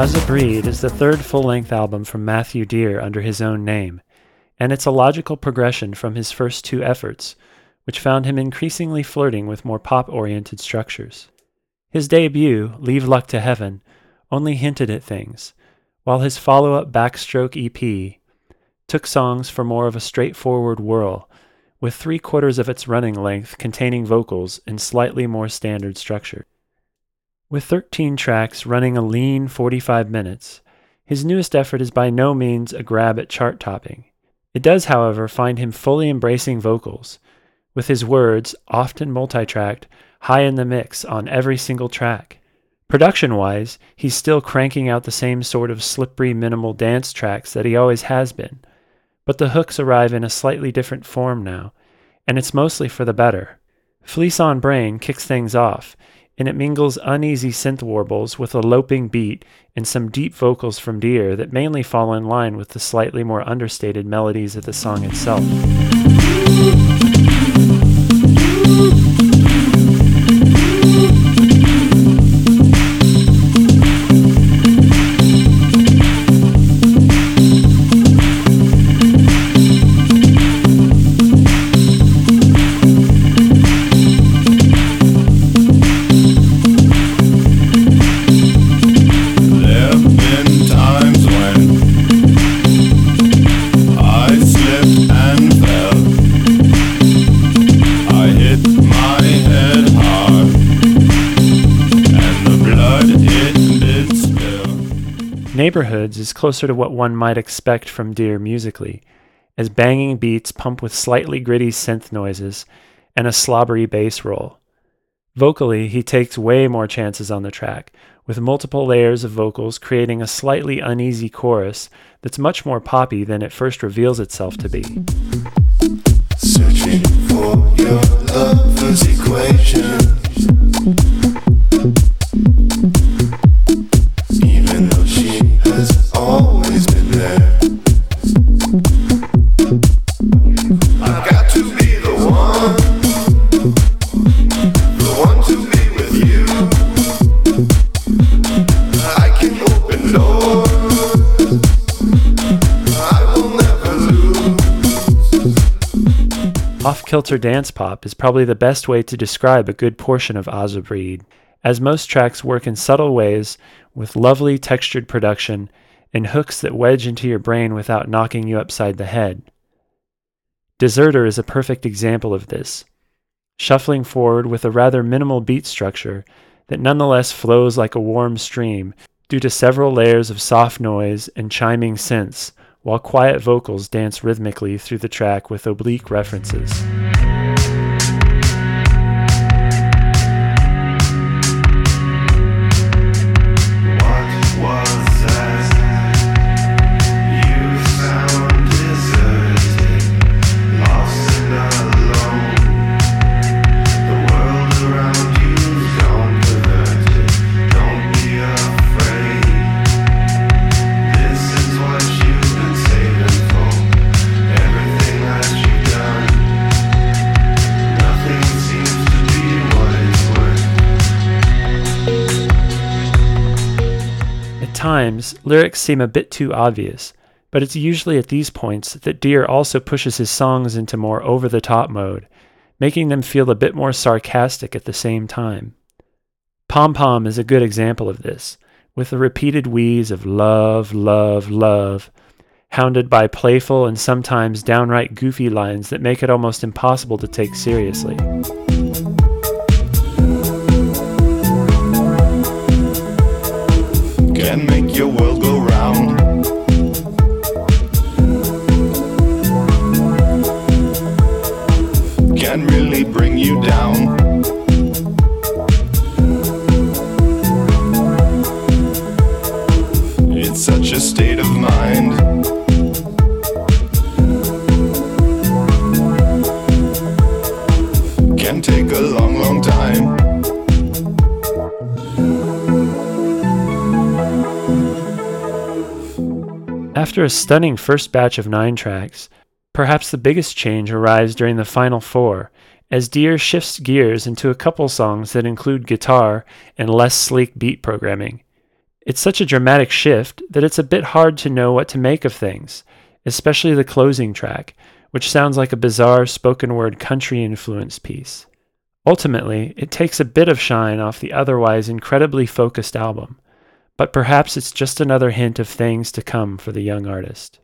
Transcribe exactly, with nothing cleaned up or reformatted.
As a Breed is the third full-length album from Matthew Dear under his own name, and it's a logical progression from his first two efforts, which found him increasingly flirting with more pop-oriented structures. His debut, Leave Luck to Heaven, only hinted at things, while his follow-up Backstroke E P took songs for more of a straightforward whirl, with three-quarters of its running length containing vocals in slightly more standard structure. With thirteen tracks running a lean forty-five minutes, his newest effort is by no means a grab at chart topping. It does, however, find him fully embracing vocals, with his words, often multi-tracked, high in the mix on every single track. Production-wise, he's still cranking out the same sort of slippery minimal dance tracks that he always has been, but the hooks arrive in a slightly different form now, and it's mostly for the better. Fleece on Brain kicks things off, and it mingles uneasy synth warbles with a loping beat and some deep vocals from Dear that mainly fall in line with the slightly more understated melodies of the song itself. Neighborhoods is closer to what one might expect from Dear musically, as banging beats pump with slightly gritty synth noises and a slobbery bass roll. Vocally, he takes way more chances on the track, with multiple layers of vocals creating a slightly uneasy chorus that's much more poppy than it first reveals itself to be. Searching for your lover's equation. Even though she has always been there, I've got to be the one, the one to be with you. I can open doors I will never lose. Off-kilter dance pop is probably the best way to describe a good portion of As a Breed, as most tracks work in subtle ways with lovely textured production and hooks that wedge into your brain without knocking you upside the head. Deserter is a perfect example of this, shuffling forward with a rather minimal beat structure that nonetheless flows like a warm stream due to several layers of soft noise and chiming synths, while quiet vocals dance rhythmically through the track with oblique references. At times, lyrics seem a bit too obvious, but it's usually at these points that Dear also pushes his songs into more over-the-top mode, making them feel a bit more sarcastic at the same time. Pom Pom is a good example of this, with the repeated wheeze of love, love, love, hounded by playful and sometimes downright goofy lines that make it almost impossible to take seriously. Can make your world go round. Can really bring you down. It's such a state of mind. Can take a long, long time. After a stunning first batch of nine tracks, perhaps the biggest change arrives during the final four, as Dear shifts gears into a couple songs that include guitar and less sleek beat programming. It's such a dramatic shift that it's a bit hard to know what to make of things, especially the closing track, which sounds like a bizarre spoken-word country-influenced piece. Ultimately, it takes a bit of shine off the otherwise incredibly focused album, but perhaps it's just another hint of things to come for the young artist.